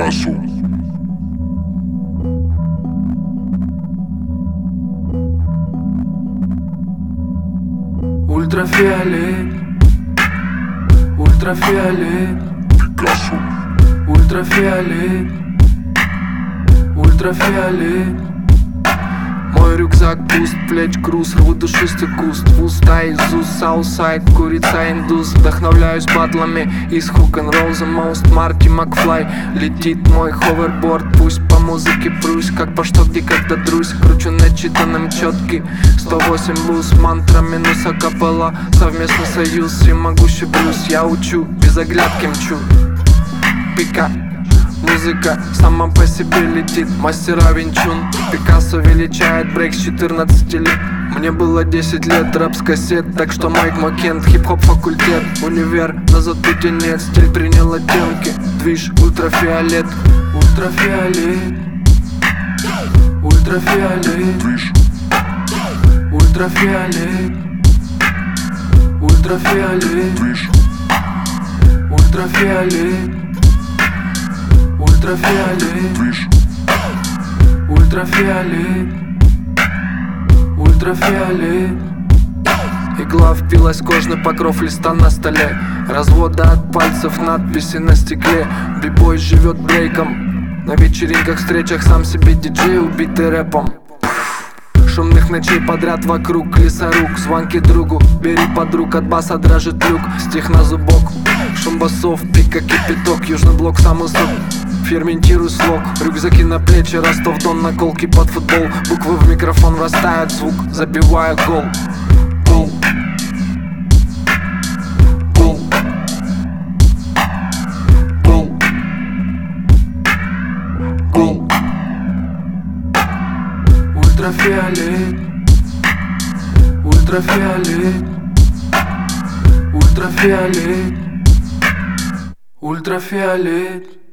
Пикассо. Ультрафиолет, ультрафиолет, Пикассо. ультрафиолет, ультрафиолет. Мой рюкзак пуст, плеч груз, рву душистый куст. В уста из уст, саусайд, курица индус. Вдохновляюсь батлами из хук-н-ролл. The most Марти Макфлай. Летит мой ховерборд, пусть по музыке прусь, как по что где когда друсь. Кручу начитанным четки, 108 луз. Мантра минус акапелла, совместный союз. Всемогущий Брюс, я учу, без оглядки мчу. Пика. Музыка сама по себе летит, мастера Винчун. Пикассо величает брейк с 14 лет. Мне было 10 лет, рэп с кассет. Так что Майк Маккент, хип-хоп факультет. Универ, назад пути нет, стиль принял оттенки. Движ, ультрафиолет, ультрафиолет, ультрафиолет, Движ. ультрафиолет, ультрафиолет, Движ. ультрафиолет, ультрафиолет, Движ. ультрафиолет, ультрафиолет. Игла впилась в кожный покров листа на столе. Развода от пальцев, надписи на стекле. Бибой живет брейком. На вечеринках, встречах сам себе диджей, убитый рэпом. Шумных ночей подряд вокруг, лесорук, звонки другу. Бери подруг, от баса дрожит люк. Стих на зубок, шум басов, пика кипяток. Южный блок, самый сок, ферментируй слог. Рюкзаки на плечи, Ростов-Дон, наколки под футбол. Буквы в микрофон врастают, звук, забивая гол. Гол. Гол. Гол. Гол. Ультрафиолет, ультрафиолет, ультрафиолет, ультрафиолет.